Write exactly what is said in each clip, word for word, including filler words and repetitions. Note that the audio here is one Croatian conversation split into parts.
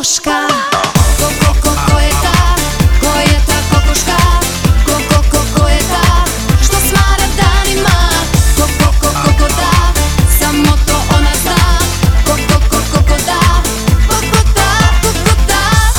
kokoška. Ko, ko, ko, ko je ta, ko je ta kokoška? Ko, ko, ko, ko je ta, što smara danima? Ko, ko, ko, ko, ko da, samo to ona zna. Ko, ko, ko, ko, ko da, ko, ko da, ko, ko da.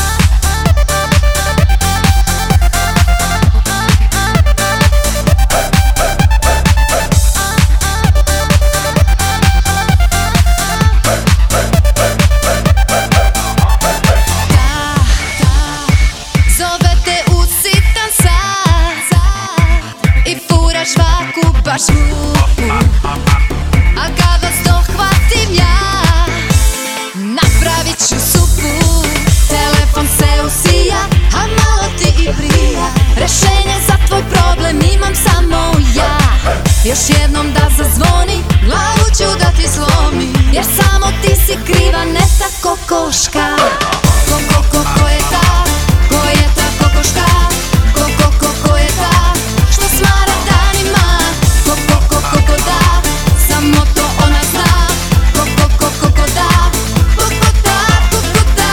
Švaku baš muku, a kad vas dohvatim ja, napravit ću supu. Telefon se usija, a malo ti i prija. Rešenje za tvoj problem imam samo ja. Još jednom da zazvoni, glavu ću da ti slomi, jer samo ti si kriva, ne ta kokoška. Ko, ko, ko, ko je ta, ko je ta kokoška? Ko, ko, ko, ko je ta, što smara danima? Ko, ko, ko, ko, ko da, samo to ona zna. Ko, ko, ko, ko, ko da, ko, ko da, ko, ko da.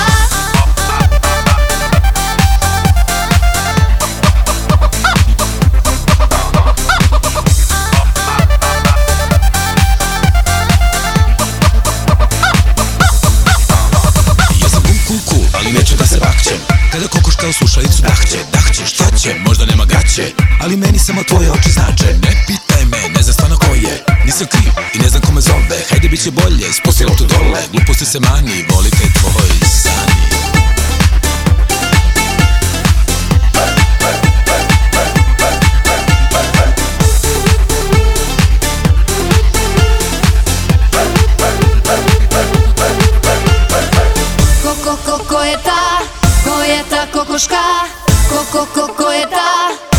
Ja sam cool, cool, cool, ali neću da se bakćem. Kada kokoška u slušalicu dahće, dahće, šta će, možda nema gaće, ali meni samo tvoje oči znače. Ne pitaj me, ne znam stvarno ko je, nisam kriv i ne znam ko me zove. Hajde bit će bolje, spusti loptu dole, gluposti se mani, volite tvoj sani. Ko, ko, ko, ko je ta, ko je ta kokoška? Ko, ko, ko, ko je ta?